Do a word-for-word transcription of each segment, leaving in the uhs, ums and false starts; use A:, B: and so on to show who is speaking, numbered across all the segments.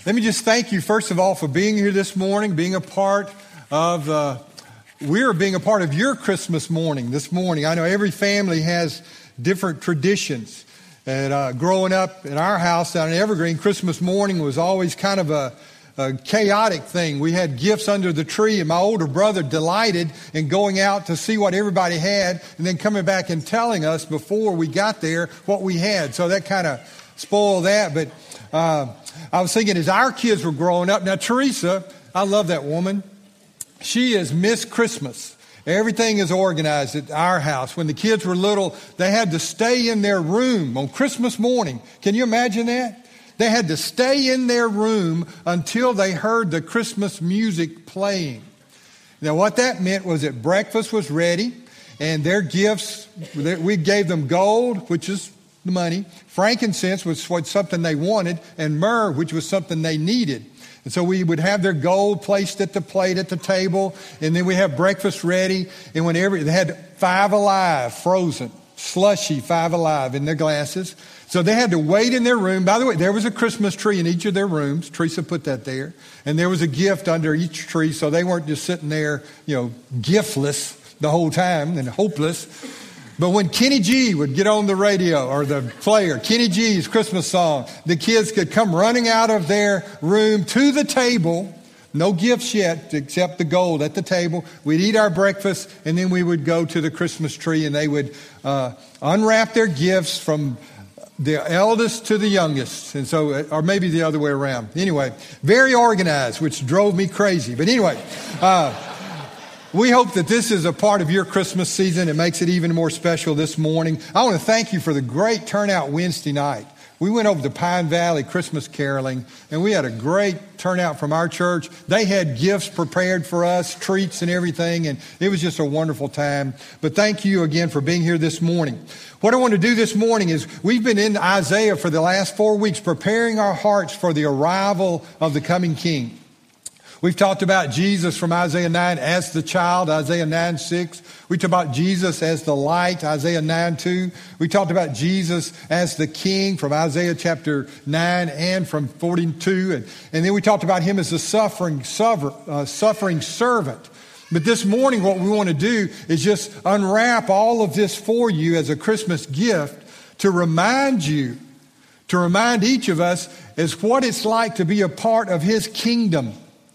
A: Let me just thank you, first of all, for being here this morning, being a part of, uh, we're being a part of your Christmas morning this morning. I know every family has different traditions. And uh, growing up in our house down in Evergreen, Christmas morning was always kind of a, a chaotic thing. We had gifts under the tree, and my older brother delighted in going out to see what everybody had and then coming back and telling us before we got there what we had. So that kind of spoiled that. But uh, I was thinking as our kids were growing up, now Teresa, I love that woman. She is Miss Christmas. Everything is organized at our house. When the kids were little, they had to stay in their room on Christmas morning. Can you imagine that? They had to stay in their room until they heard the Christmas music playing. Now, what that meant was that breakfast was ready, and their gifts, we gave them gold, which is the money, frankincense, which was something they wanted, and myrrh, which was something they needed. And so we would have their gold placed at the plate at the table, and then we have breakfast ready. And whenever they had Five Alive frozen, slushy Five Alive in their glasses. So they had to wait in their room. By the way, there was a Christmas tree in each of their rooms. Teresa put that there. And there was a gift under each tree, so they weren't just sitting there, you know, giftless the whole time and hopeless. But when Kenny G would get on the radio or the player, Kenny G's Christmas song, the kids could come running out of their room to the table. No gifts yet except the gold at the table. We'd eat our breakfast, and then we would go to the Christmas tree, and they would uh, unwrap their gifts from the eldest to the youngest. And so, or maybe the other way around. Anyway, very organized, which drove me crazy. But anyway, uh, we hope that this is a part of your Christmas season. It makes it even more special this morning. I want to thank you for the great turnout Wednesday night. We went over to Pine Valley Christmas caroling, and we had a great turnout from our church. They had gifts prepared for us, treats and everything, and it was just a wonderful time. But thank you again for being here this morning. What I want to do this morning is we've been in Isaiah for the last four weeks, preparing our hearts for the arrival of the coming King. We've talked about Jesus from Isaiah nine as the child, Isaiah nine six. We talked about Jesus as the light, Isaiah nine two. We talked about Jesus as the king from Isaiah chapter nine and from forty-two. And, and then we talked about him as the suffering, suffer, uh, suffering servant. But this morning what we want to do is just unwrap all of this for you as a Christmas gift to remind you, to remind each of us is what it's like to be a part of his kingdom.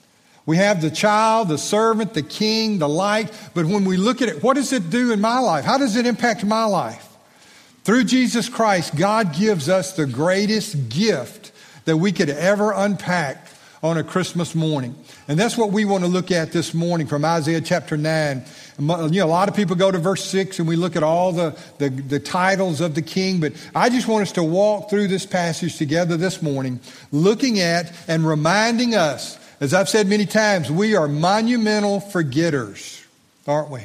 A: We have the child, the servant, the king, the light. But when we look at it, what does it do in my life? How does it impact my life? Through Jesus Christ, God gives us the greatest gift that we could ever unpack on a Christmas morning. And that's what we want to look at this morning from Isaiah chapter nine. You know, a lot of people go to verse six and we look at all the, the, the titles of the king. But I just want us to walk through this passage together this morning, looking at and reminding us. As I've said many times, we are monumental forgetters, aren't we?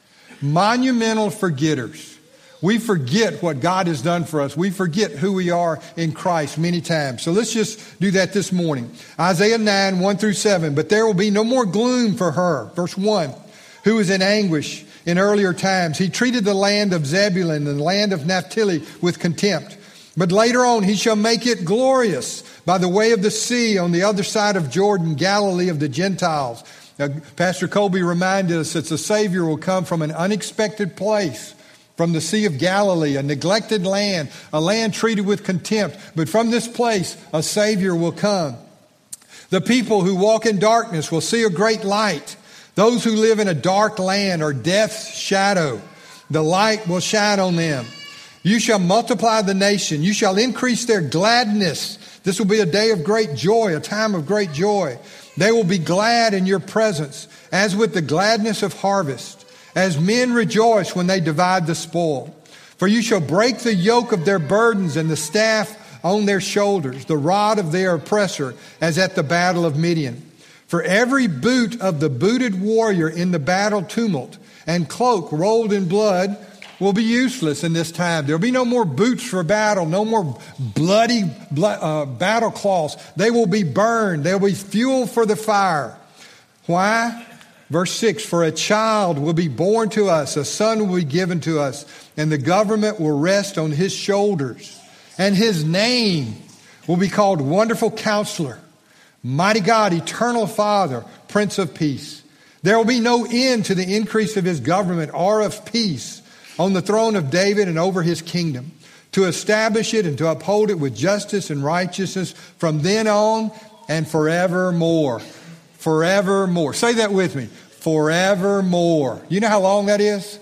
A: Monumental forgetters. We forget what God has done for us. We forget who we are in Christ many times. So let's just do that this morning. Isaiah nine, one through seven. But there will be no more gloom for her. Verse one, who was in anguish in earlier times. He treated the land of Zebulun and the land of Naphtali with contempt. But later on, he shall make it glorious by the way of the sea on the other side of Jordan, Galilee of the Gentiles. Now, Pastor Colby reminded us that the Savior will come from an unexpected place, from the Sea of Galilee, a neglected land, a land treated with contempt. But from this place, a Savior will come. The people who walk in darkness will see a great light. Those who live in a dark land or death's shadow, the light will shine on them. You shall multiply the nation. You shall increase their gladness. This will be a day of great joy, a time of great joy. They will be glad in your presence, as with the gladness of harvest, as men rejoice when they divide the spoil. For you shall break the yoke of their burdens and the staff on their shoulders, the rod of their oppressor, as at the battle of Midian. For every boot of the booted warrior in the battle tumult and cloak rolled in blood will be useless in this time. There'll be no more boots for battle, no more bloody blood, uh, battle cloths. They will be burned. They'll be fuel for the fire. Why? Verse six, for a child will be born to us, a son will be given to us, and the government will rest on his shoulders. And his name will be called Wonderful Counselor, Mighty God, eternal Father, Prince of Peace. There will be no end to the increase of his government or of peace on the throne of David and over his kingdom, to establish it and to uphold it with justice and righteousness from then on and forevermore. Forevermore. Say that with me. Forevermore. You know how long that is?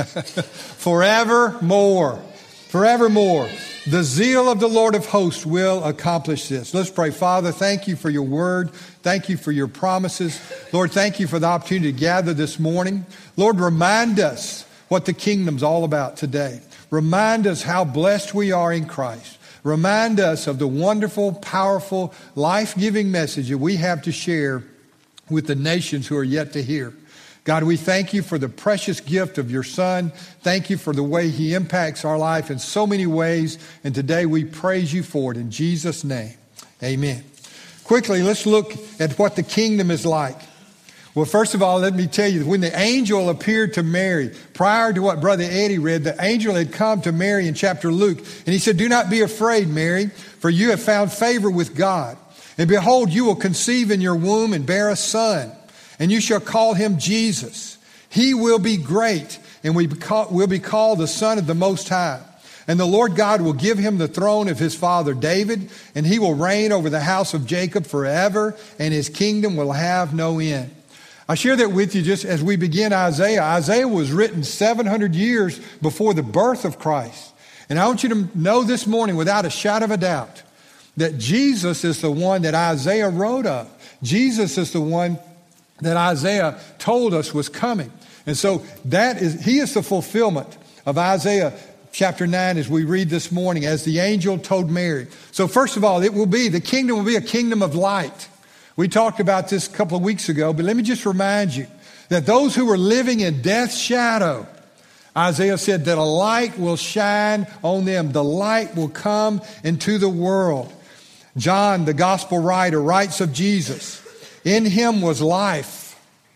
A: Forevermore. Forevermore. The zeal of the Lord of hosts will accomplish this. Let's pray. Father, thank you for your word. Thank you for your promises. Lord, thank you for the opportunity to gather this morning. Lord, remind us what the kingdom's all about today. Remind us how blessed we are in Christ. Remind us of the wonderful, powerful, life-giving message that we have to share with the nations who are yet to hear. God, we thank you for the precious gift of your Son. Thank you for the way he impacts our life in so many ways. And today we praise you for it in Jesus' name. Amen. Quickly, let's look at what the kingdom is like. Well, first of all, let me tell you, when the angel appeared to Mary, prior to what Brother Eddie read, the angel had come to Mary in chapter Luke, and he said, "Do not be afraid, Mary, for you have found favor with God. And behold, you will conceive in your womb and bear a son, and you shall call him Jesus. He will be great, and will be called the Son of the Most High. And the Lord God will give him the throne of his father David, and he will reign over the house of Jacob forever, and his kingdom will have no end." I share that with you just as we begin Isaiah. Isaiah was written seven hundred years before the birth of Christ. And I want you to know this morning without a shadow of a doubt that Jesus is the one that Isaiah wrote of. Jesus is the one that Isaiah told us was coming. And so that is, he is the fulfillment of Isaiah chapter nine as we read this morning, as the angel told Mary. So first of all, it will be, the kingdom will be a kingdom of light. We talked about this a couple of weeks ago, but let me just remind you that those who were living in death's shadow, Isaiah said that a light will shine on them. The light will come into the world. John, the gospel writer, writes of Jesus, "In him was life,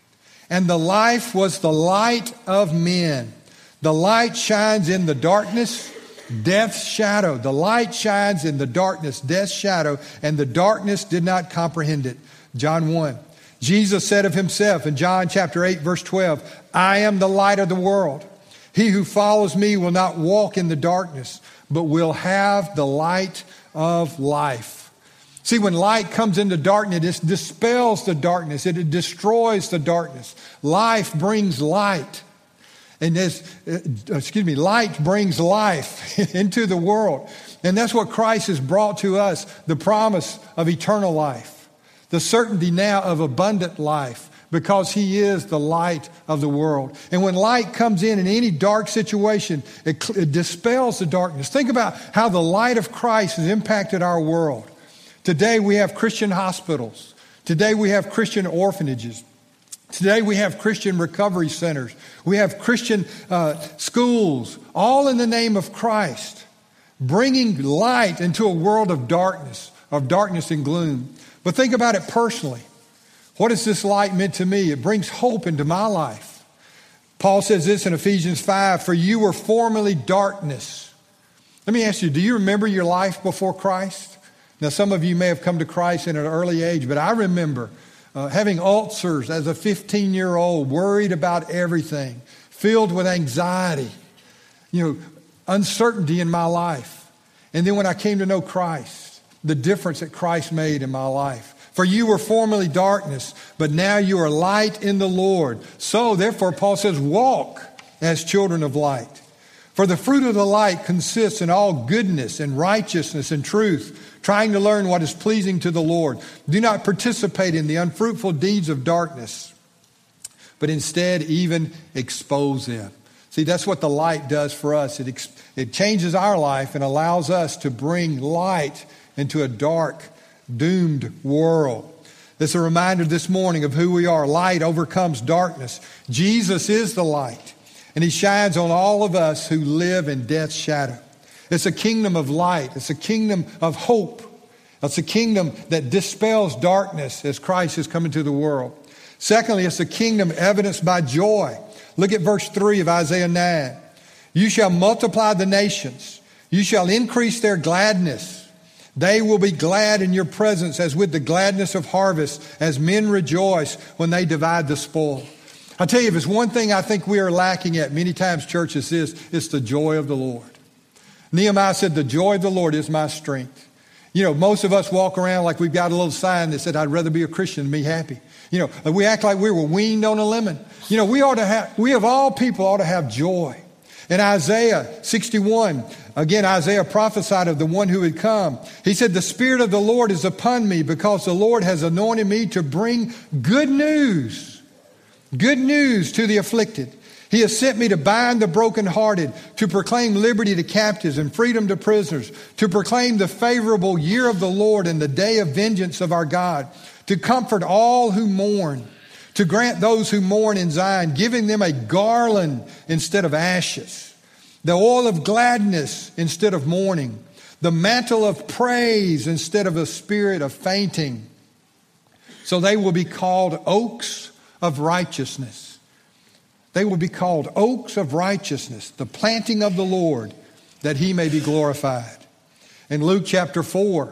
A: and the life was the light of men. The light shines in the darkness, death's shadow. The light shines in the darkness, death's shadow, and the darkness did not comprehend it." John one. Jesus said of himself in John chapter eight, verse twelve, "I am the light of the world. He who follows me will not walk in the darkness, but will have the light of life." See, when light comes into darkness, it dispels the darkness. It destroys the darkness. Life brings light. And this, excuse me, light brings life into the world. And that's what Christ has brought to us, the promise of eternal life, the certainty now of abundant life, because he is the light of the world. And when light comes in in any dark situation, it, it dispels the darkness. Think about how the light of Christ has impacted our world. Today we have Christian hospitals. Today we have Christian orphanages. Today we have Christian recovery centers. We have Christian uh, schools, all in the name of Christ, bringing light into a world of darkness, of darkness and gloom. But think about it personally. What has this light meant to me? It brings hope into my life. Paul says this in Ephesians five, "For you were formerly darkness." Let me ask you, do you remember your life before Christ? Now, some of you may have come to Christ in an early age, but I remember Uh, having ulcers as a fifteen-year-old, worried about everything, filled with anxiety, you know, uncertainty in my life. And then when I came to know Christ, the difference that Christ made in my life. "For you were formerly darkness, but now you are light in the Lord. So, therefore," Paul says, "walk as children of light. For the fruit of the light consists in all goodness and righteousness and truth, trying to learn what is pleasing to the Lord. Do not participate in the unfruitful deeds of darkness, but instead even expose them." See, that's what the light does for us. It, ex- it changes our life and allows us to bring light into a dark, doomed world. It's a reminder this morning of who we are. Light overcomes darkness. Jesus is the light, and he shines on all of us who live in death's shadow. It's a kingdom of light. It's a kingdom of hope. It's a kingdom that dispels darkness as Christ has come into the world. Secondly, it's a kingdom evidenced by joy. Look at verse three of Isaiah nine. "You shall multiply the nations. You shall increase their gladness. They will be glad in your presence as with the gladness of harvest, as men rejoice when they divide the spoil. I tell you, if it's one thing I think we are lacking at many times, church, is this, it's the joy of the Lord. Nehemiah said, the joy of the Lord is my strength. You know, most of us walk around like we've got a little sign that said, I'd rather be a Christian than be happy. You know, we act like we were weaned on a lemon. You know, we ought to have, we of all people ought to have joy. In Isaiah sixty-one, again, Isaiah prophesied of the one who would come. He said, the Spirit of the Lord is upon me because the Lord has anointed me to bring good news, good news to the afflicted. He has sent me to bind the brokenhearted, to proclaim liberty to captives and freedom to prisoners, to proclaim the favorable year of the Lord and the day of vengeance of our God, to comfort all who mourn, to grant those who mourn in Zion, giving them a garland instead of ashes, the oil of gladness instead of mourning, the mantle of praise instead of a spirit of fainting. So they will be called oaks of righteousness. They will be called oaks of righteousness, the planting of the Lord, that he may be glorified. In Luke chapter four,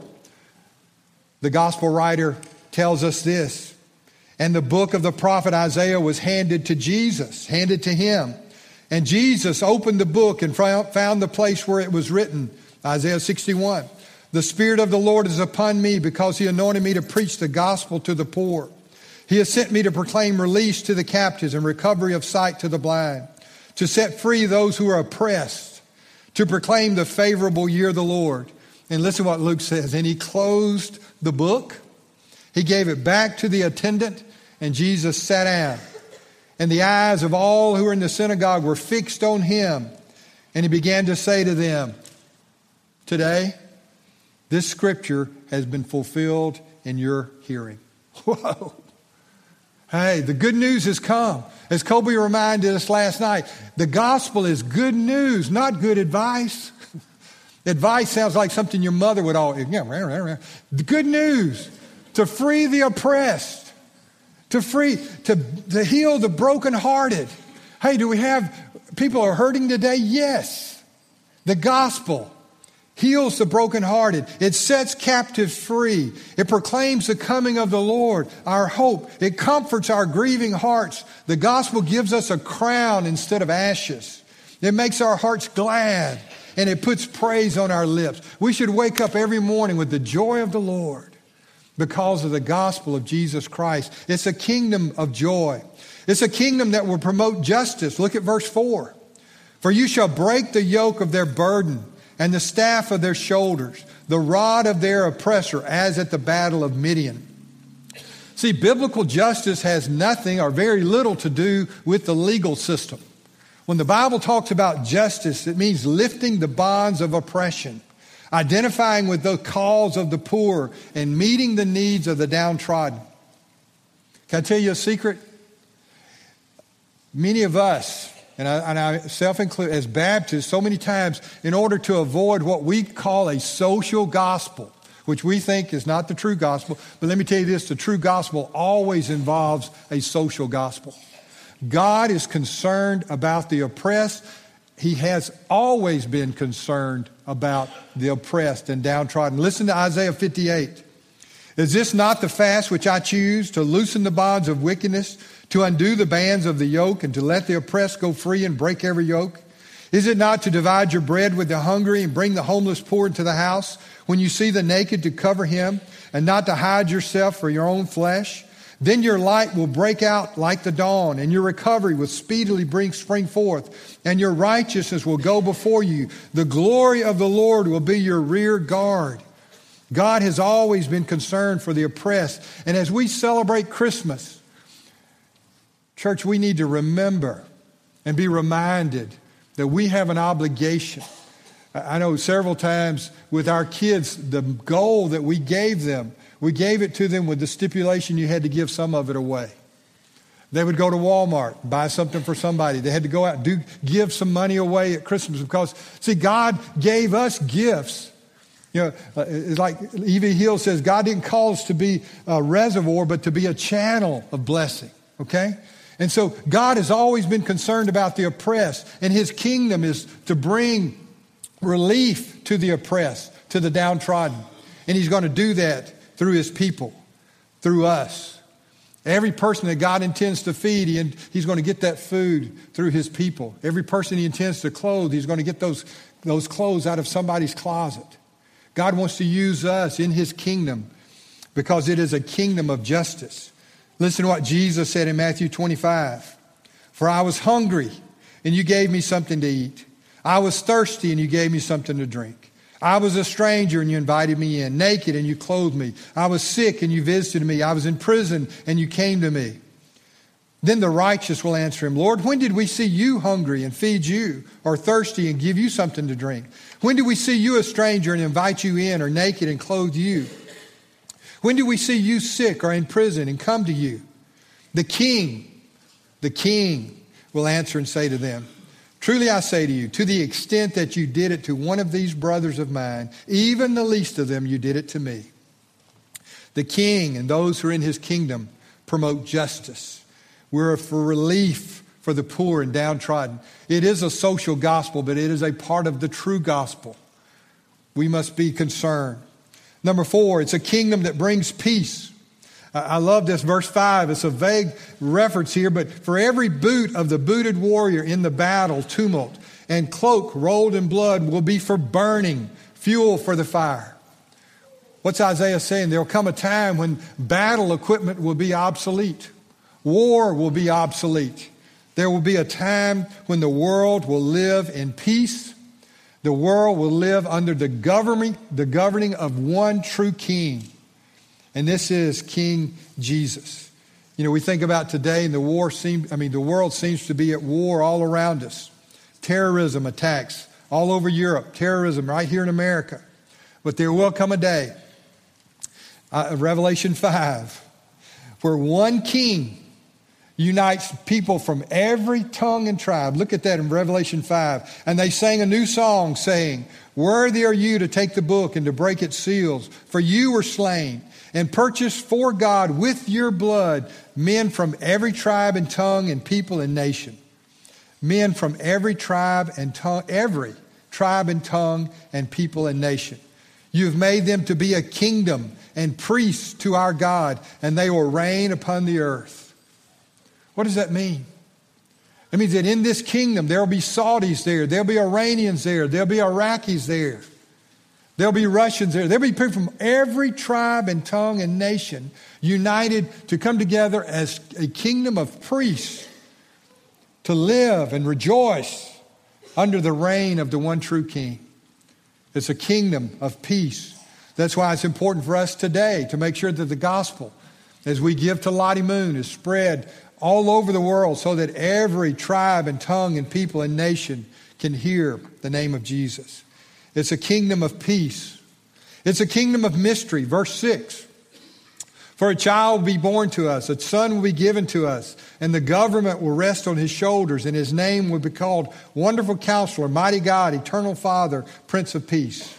A: the gospel writer tells us this. And the book of the prophet Isaiah was handed to Jesus, handed to him. And Jesus opened the book and found the place where it was written, Isaiah sixty-one. The Spirit of the Lord is upon me because he anointed me to preach the gospel to the poor. He has sent me to proclaim release to the captives and recovery of sight to the blind, to set free those who are oppressed, to proclaim the favorable year of the Lord. And listen to what Luke says. And he closed the book. He gave it back to the attendant, and Jesus sat down. And the eyes of all who were in the synagogue were fixed on him. And he began to say to them, today, this scripture has been fulfilled in your hearing. Whoa. Hey, the good news has come. As Kobe reminded us last night, the gospel is good news, not good advice. Advice sounds like something your mother would always, yeah, rah, rah, rah. The good news, to free the oppressed, to free, to, to heal the brokenhearted. Hey, do we have, people are hurting today? Yes. The gospel heals the brokenhearted. It sets captives free. It proclaims the coming of the Lord, our hope. It comforts our grieving hearts. The gospel gives us a crown instead of ashes. It makes our hearts glad, and it puts praise on our lips. We should wake up every morning with the joy of the Lord because of the gospel of Jesus Christ. It's a kingdom of joy. It's a kingdom that will promote justice. Look at verse four. For you shall break the yoke of their burden and the staff of their shoulders, the rod of their oppressor, as at the battle of Midian. See, biblical justice has nothing or very little to do with the legal system. When the Bible talks about justice, it means lifting the bonds of oppression, identifying with the cause of the poor, and meeting the needs of the downtrodden. Can I tell you a secret? Many of us, and I, and I self-include, as Baptists, so many times, in order to avoid what we call a social gospel, which we think is not the true gospel, but let me tell you this, the true gospel always involves a social gospel. God is concerned about the oppressed. He has always been concerned about the oppressed and downtrodden. Listen to Isaiah fifty-eight. Is this not the fast which I choose, to loosen the bonds of wickedness, to undo the bands of the yoke, and to let the oppressed go free and break every yoke? Is it not to divide your bread with the hungry and bring the homeless poor into the house, when you see the naked to cover him, and not to hide yourself for your own flesh? Then your light will break out like the dawn, and your recovery will speedily bring spring forth, and your righteousness will go before you. The glory of the Lord will be your rear guard. God has always been concerned for the oppressed. And as we celebrate Christmas, church, we need to remember and be reminded that we have an obligation. I know several times with our kids, the goal that we gave them, we gave it to them with the stipulation you had to give some of it away. They would go to Walmart, buy something for somebody. They had to go out and do, give some money away at Christmas because, see, God gave us gifts. You know, it's like E V Hill says, God didn't call us to be a reservoir, but to be a channel of blessing, okay? And so God has always been concerned about the oppressed, and his kingdom is to bring relief to the oppressed, to the downtrodden. And he's going to do that through his people, through us. Every person that God intends to feed, he, he's going to get that food through his people. Every person he intends to clothe, he's going to get those, those clothes out of somebody's closet. God wants to use us in his kingdom because it is a kingdom of justice. Listen to what Jesus said in Matthew twenty-five. For I was hungry, and you gave me something to eat. I was thirsty, and you gave me something to drink. I was a stranger, and you invited me in. Naked, and you clothed me. I was sick, and you visited me. I was in prison, and you came to me. Then the righteous will answer him, Lord, when did we see you hungry and feed you, or thirsty and give you something to drink? When did we see you a stranger and invite you in, or naked and clothe you? When did we see you sick or in prison and come to you? The king, the king will answer and say to them, truly I say to you, to the extent that you did it to one of these brothers of mine, even the least of them, you did it to me. The king and those who are in his kingdom promote justice. We're for relief for the poor and downtrodden. It is a social gospel, but it is a part of the true gospel. We must be concerned. Number four, it's a kingdom that brings peace. I love this, verse five. It's a vague reference here, but for every boot of the booted warrior in the battle, tumult, and cloak rolled in blood will be for burning, fuel for the fire. What's Isaiah saying? There will come a time when battle equipment will be obsolete. War will be obsolete. There will be a time when the world will live in peace. The world will live under the governing, the governing of one true king. And this is King Jesus. You know, we think about today and the war seems, I mean, the world seems to be at war all around us. Terrorism attacks all over Europe. Terrorism right here in America. But there will come a day, uh, Revelation five, where one king unites people from every tongue and tribe. Look at that in Revelation five. And they sang a new song saying, worthy are you to take the book and to break its seals, for you were slain and purchased for God with your blood men from every tribe and tongue and people and nation. Men from every tribe and tongue, every tribe and tongue and people and nation. You've made them to be a kingdom and priests to our God, and they will reign upon the earth. What does that mean? It means that in this kingdom, there will be Saudis there. There'll be Iranians there. There'll be Iraqis there. There'll be Russians there. There'll be people from every tribe and tongue and nation united to come together as a kingdom of priests to live and rejoice under the reign of the one true king. It's a kingdom of peace. That's why it's important for us today to make sure that the gospel, as we give to Lottie Moon, is spread all over the world so that every tribe and tongue and people and nation can hear the name of Jesus. It's a kingdom of peace. It's a kingdom of mystery. Verse six. For a child will be born to us, a son will be given to us, and the government will rest on his shoulders, and his name will be called Wonderful Counselor, Mighty God, Eternal Father, Prince of Peace.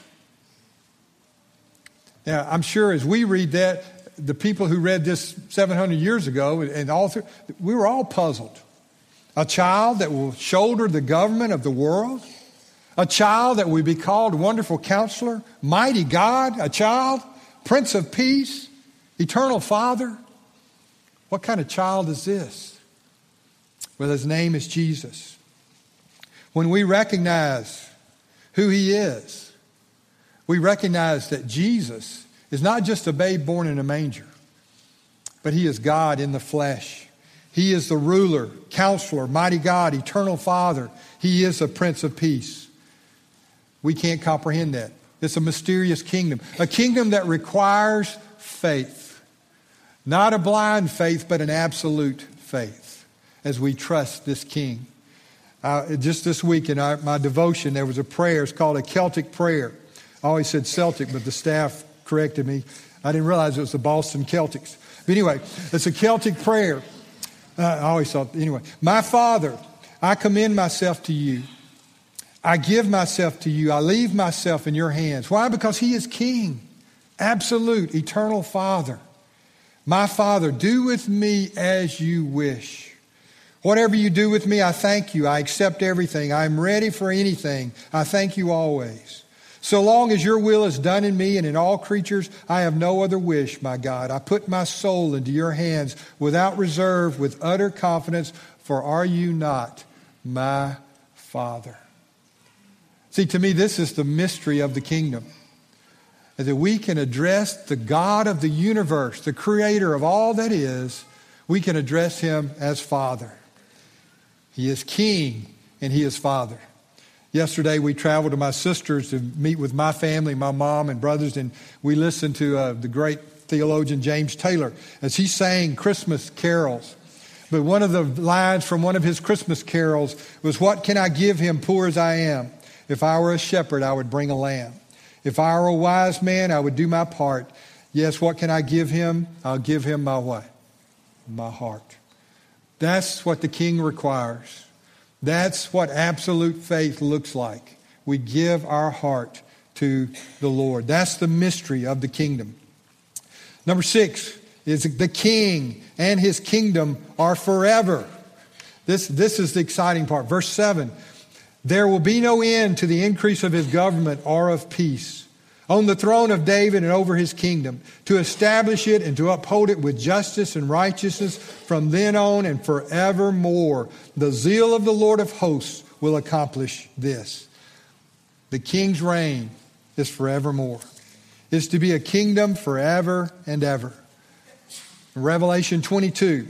A: Now, I'm sure as we read that, the people who read this seven hundred years ago, and all through, we were all puzzled. A child that will shoulder the government of the world. A child that will be called Wonderful Counselor, Mighty God. A child, Prince of Peace, Eternal Father. What kind of child is this? Well, his name is Jesus. When we recognize who he is, we recognize that Jesus is not just a babe born in a manger, but he is God in the flesh. He is the ruler, counselor, mighty God, eternal Father. He is a Prince of Peace. We can't comprehend that. It's a mysterious kingdom, a kingdom that requires faith. Not a blind faith, but an absolute faith as we trust this King. Uh, just this week in our, my devotion, there was a prayer. It's called a Celtic prayer. I always said Celtic, but the staff corrected me. I didn't realize it was the Boston Celtics. But anyway, it's a Celtic prayer. Uh, I always thought, anyway. My Father, I commend myself to you. I give myself to you. I leave myself in your hands. Why? Because he is King, absolute, eternal Father. My Father, do with me as you wish. Whatever you do with me, I thank you. I accept everything. I'm ready for anything. I thank you always. So long as your will is done in me and in all creatures, I have no other wish, my God. I put my soul into your hands without reserve, with utter confidence, for are you not my Father? See, to me, this is the mystery of the kingdom. That we can address the God of the universe, the creator of all that is, we can address him as Father. He is King and he is Father. Yesterday we traveled to my sister's to meet with my family, my mom and brothers, and we listened to uh, the great theologian James Taylor as he sang Christmas carols. But one of the lines from one of his Christmas carols was, "What can I give him, poor as I am? If I were a shepherd, I would bring a lamb. If I were a wise man, I would do my part. Yes, what can I give him? I'll give him my what? My heart." That's what the King requires. That's what absolute faith looks like. We give our heart to the Lord. That's the mystery of the kingdom. Number six is the King and his kingdom are forever. This, this is the exciting part. Verse seven, there will be no end to the increase of his government or of peace on the throne of David and over his kingdom, to establish it and to uphold it with justice and righteousness from then on and forevermore. The zeal of the Lord of hosts will accomplish this. The King's reign is forevermore. It's to be a kingdom forever and ever. In Revelation twenty-two,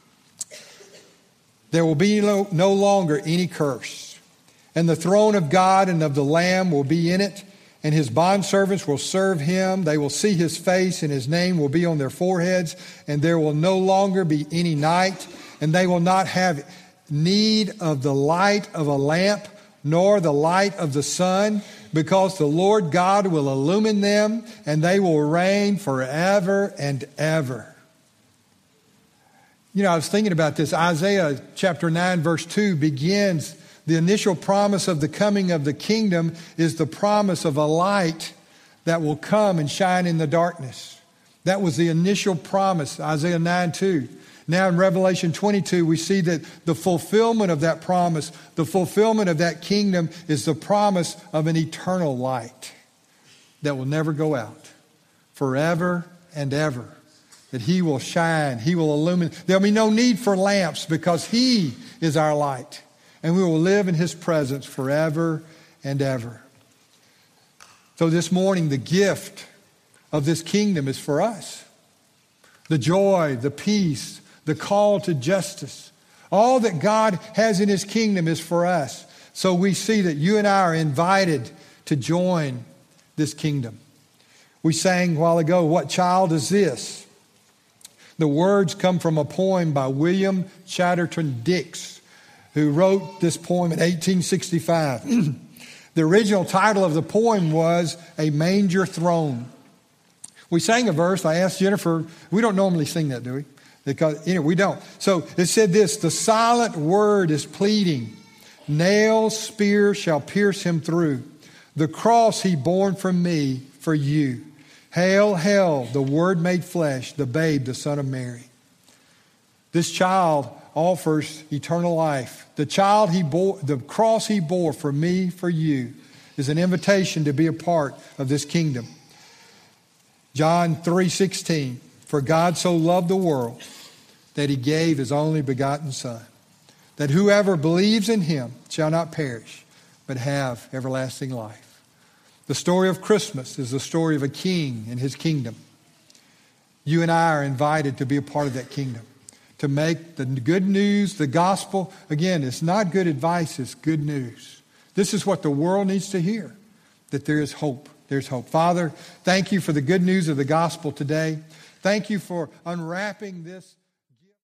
A: there will be no, no longer any curse, and the throne of God and of the Lamb will be in it, and his bondservants will serve him. They will see his face, and his name will be on their foreheads. And there will no longer be any night, and they will not have need of the light of a lamp, nor the light of the sun, because the Lord God will illumine them, and they will reign forever and ever. You know, I was thinking about this. Isaiah chapter nine, verse two begins. The initial promise of the coming of the kingdom is the promise of a light that will come and shine in the darkness. That was the initial promise, Isaiah nine two. Now in Revelation twenty-two, we see that the fulfillment of that promise, the fulfillment of that kingdom is the promise of an eternal light that will never go out, forever and ever. That he will shine, he will illumine. There'll be no need for lamps because he is our light. And we will live in his presence forever and ever. So this morning, the gift of this kingdom is for us. The joy, the peace, the call to justice. All that God has in his kingdom is for us. So we see that you and I are invited to join this kingdom. We sang a while ago, "What child is this?" The words come from a poem by William Chatterton Dix, who wrote this poem in eighteen sixty-five. The original title of the poem was "A Manger Throne." We sang a verse. I asked Jennifer, we don't normally sing that, do we? Because you know, we don't. So it said this, "The silent word is pleading. Nails, spear shall pierce him through. The cross he borne from me for you. Hail, hail, the Word made flesh, the babe, the Son of Mary." This child offers eternal life. The child he bore, the cross he bore for me, for you, is an invitation to be a part of this kingdom. John three sixteen, "For God so loved the world that he gave his only begotten Son, that whoever believes in him shall not perish, but have everlasting life." The story of Christmas is the story of a king and his kingdom. You and I are invited to be a part of that kingdom, to make the good news, the gospel. Again, it's not good advice, it's good news. This is what the world needs to hear, that there is hope. There's hope. Father, thank you for the good news of the gospel today. Thank you for unwrapping this.